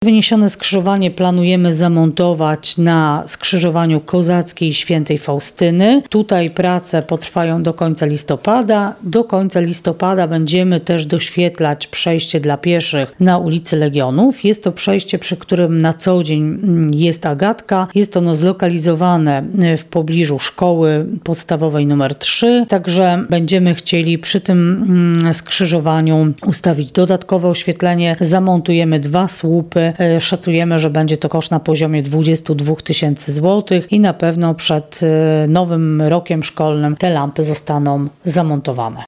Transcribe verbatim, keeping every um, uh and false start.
Wyniesione skrzyżowanie planujemy zamontować na skrzyżowaniu Kozackiej Świętej Faustyny. Tutaj prace potrwają do końca listopada. Do końca listopada będziemy też doświetlać przejście dla pieszych na ulicy Legionów. Jest to przejście, przy którym na co dzień jest Agatka. Jest ono zlokalizowane w pobliżu szkoły podstawowej numer trzy. Także będziemy chcieli przy tym skrzyżowaniu ustawić dodatkowe oświetlenie. Zamontujemy dwa słupy. Szacujemy, że będzie to koszt na poziomie dwadzieścia dwa tysięcy złotych i na pewno przed nowym rokiem szkolnym te lampy zostaną zamontowane.